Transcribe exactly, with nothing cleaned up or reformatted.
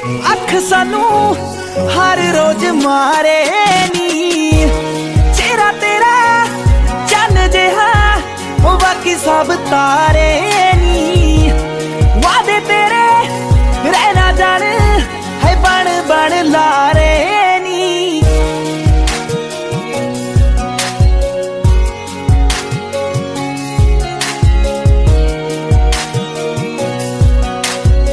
अख सानू हर रोज मारे नी, चेहरा तेरा चन जिहा बाकी सब तारे।